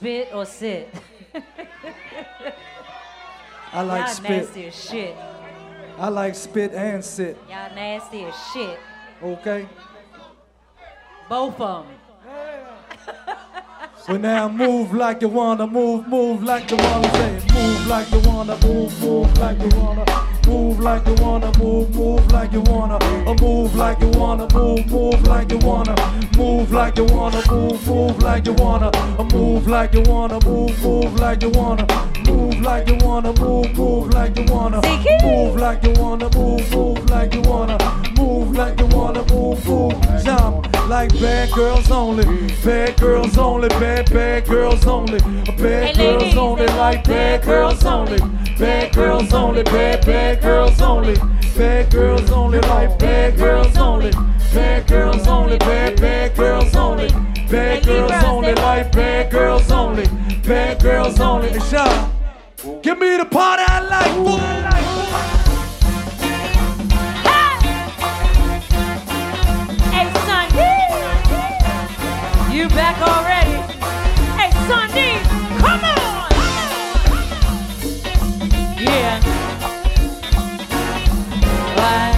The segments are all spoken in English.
Spit or sit? I like Y'all spit. nasty as shit. I like spit and sit. Y'all nasty as shit. Okay? Both of them. So now move like you wanna, move like you wanna, say move like you wanna, move like you wanna, move like you wanna, move like you wanna, move like you wanna, move like you wanna, move like you wanna, move like you wanna, move like you wanna, move like you wanna, move like you wanna, move like you wanna, move like you wanna, move like you wanna, move like you wanna, move, jump like bad girls only, bad girls only, bad girls only, bad girls only, like bad girls only, bad girls only, bad girls only, bad girls only, like bad girls only, bad girls only, bad girls only, bad girls only, like bad girls only, bad girls only. And shout, give me the part I like, boy. You back already? Hey, Sunday, come on! Yeah. Right.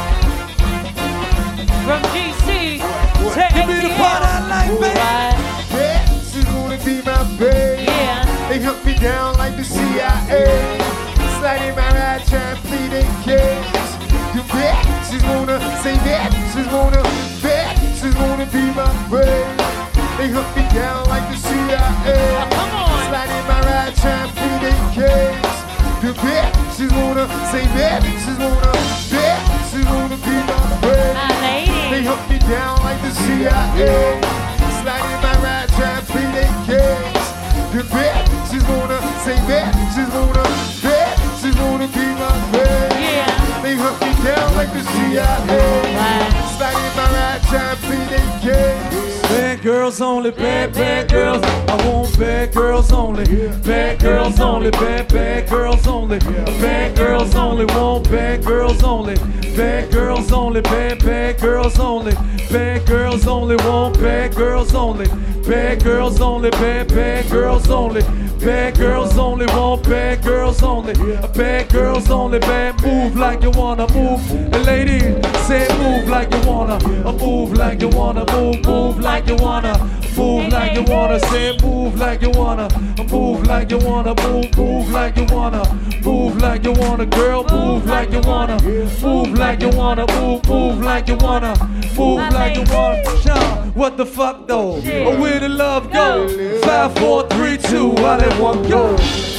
From GC to ATL. Give me the part I like, baby. Right. Yeah, she's gonna be my babe. Yeah. They hunt me down like the CIA. Sliding my ride, trying to plead in case. You bet she's gonna say that. She's gonna bet she's gonna be my babe. They hook me down like the CIA. Oh, come on. Sliding my ride, trying to plead in case. You bet she's gonna say that. She's gonna bet she's gonna be my babe. My lady. They hook me down like the CIA. Sliding my ride, trying to plead in case. You bet she's gonna say that. She's gonna bet she's gonna be my babe. Yeah. They hook me down like the CIA. Sliding my ride, trying to plead in case. Bad girls only, bad girls. I want bad girls only, bad girls only, bad girls only, bad girls only. Want bad girls only, bad girls only, bad girls only, bad girls only. Want bad girls only, bad girls only, bad girls only, bad girls only. Want bad girls only, bad girls only. Bad move like you wanna move, and ladies say move like you wanna, move like you wanna, move like you wanna, move like you wanna, say move like you wanna, move like you wanna, move like you wanna, move like you wanna, girl, move like you wanna, move like you wanna, move like you wanna, move like you wanna. Shout, what the fuck though? Or where the love go? 5, 4, 3, 2, how that one go?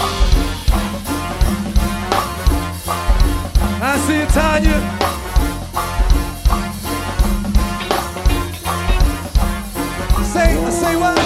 I see it, Tanya. Say what?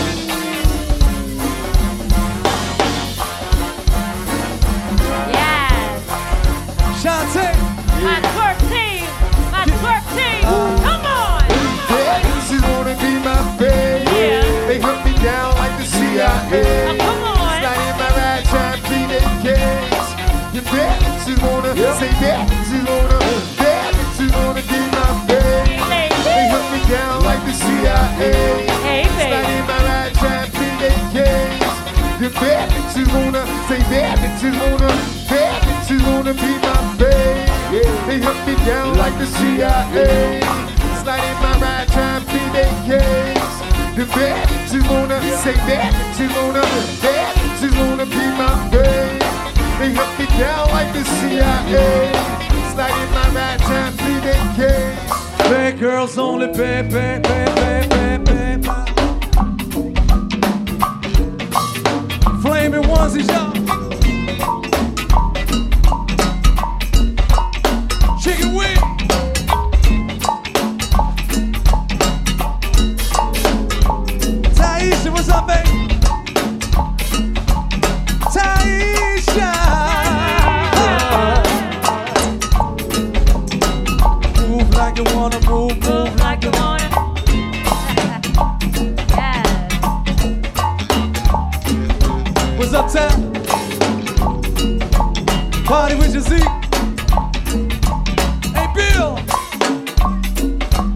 Yes. Shantae. My twerk team. My twerk team. Come on. Yeah, she's gonna be my babe. Yeah. They hunt me down like the CIA. Oh, come on. Sliding my ride, trying to plead in case. You bet she's gonna say that. She's gonna bet she's gonna be my babe. They hunt me down like the CIA. Hey, baby. Sliding my ride, trying to plead in case. You bet she's gonna say that. She's gonna bet she's gonna be my babe. They hunt me down like the CIA. Sliding my ride, trying to plead in case. You bet she's gonna say that. She's gonna bet she's gonna be my babe. They hunt me down like the CIA. Sliding my ride, trying to plead in case. Bad girls only, bad. Flaming onesies, y'all. Chicken wing. Taisha, what's up, baby? Taisha. Move like you wanna move, Move like you wanna. Yes. What's up, Tam? Party with your Zeke. Hey, Bill.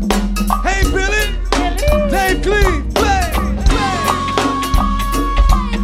Hey, Billy. Dave Cleve. Play.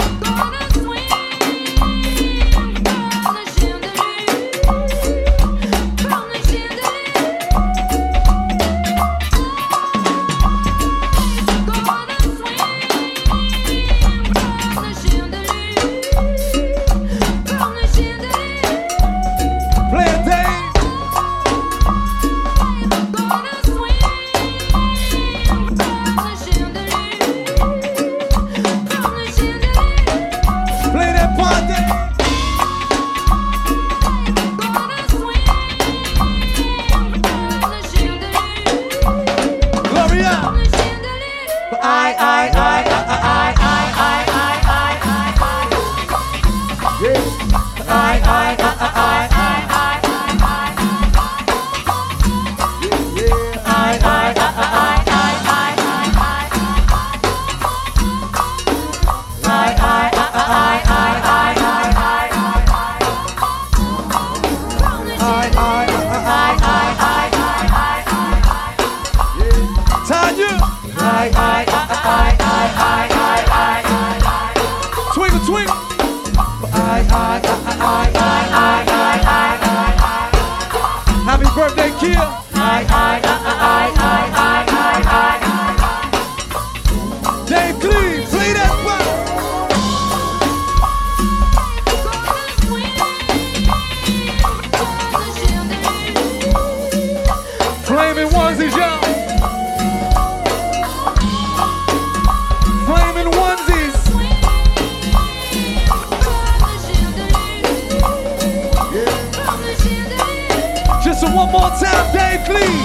Happy birthday, Kia. Dave Cleave, play that one. Flaming onesies, y'all. Flaming onesies. Just one more time, Dave Cleave.